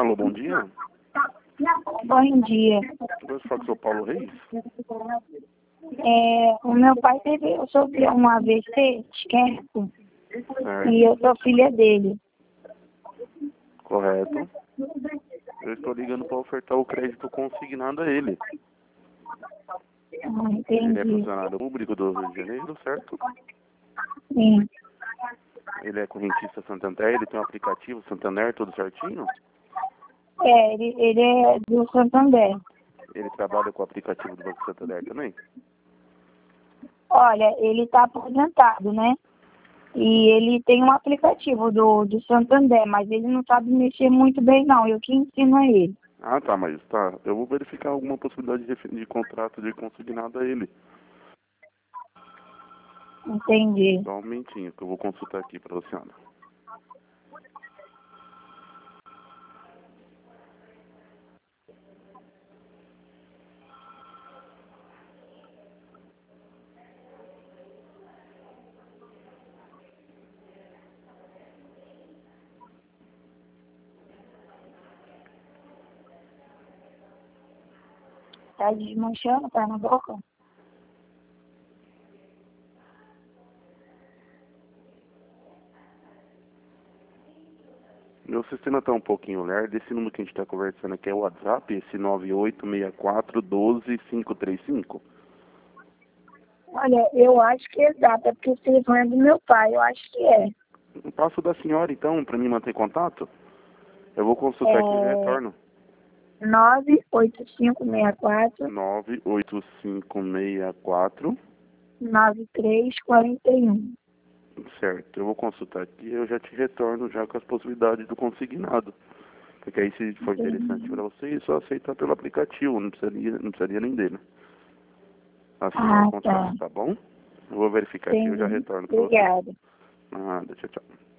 Alô, bom dia. Bom dia. Eu gosto de falar com o seu Paulo Reis. O meu pai sofreu um AVC esquerdo Certo, e eu sou filha dele. correto. Eu estou ligando para ofertar o crédito consignado a ele. Ele é Entendi. funcionário público do Rio de Janeiro, certo? Sim. Ele é correntista Santander, ele tem um aplicativo Santander, tudo certinho? Ele é do Santander. Ele trabalha com o aplicativo do Banco Santander também? Olha, ele está aposentado, né? E ele tem um aplicativo do Santander, mas ele não sabe mexer muito bem, não. Eu que ensino a ele. Ah, tá, mas tá. Eu vou verificar alguma possibilidade de contrato de consignado a ele. Entendi. Só um momentinho que eu vou consultar aqui para você, Ana. Tá desmanchando, tá na boca? Meu sistema está um pouquinho lerdo. Esse número que a gente está conversando aqui é o WhatsApp, esse 9864-12535. Olha, eu acho que é exato, é porque esse telefone é do meu pai, eu acho que é. Eu passo da senhora, então, para mim manter contato? Eu vou consultar aqui e já retorno. 98564 98564. 9341. Certo, eu vou consultar aqui e eu já te retorno já com as possibilidades do consignado. Porque aí, se for interessante para você, só aceitar pelo aplicativo, não precisaria nem dele. Assinar o contrato, tá bom? Eu vou verificar aqui e eu já Entendi. retorno para você. Obrigada. Nada, tchau, tchau.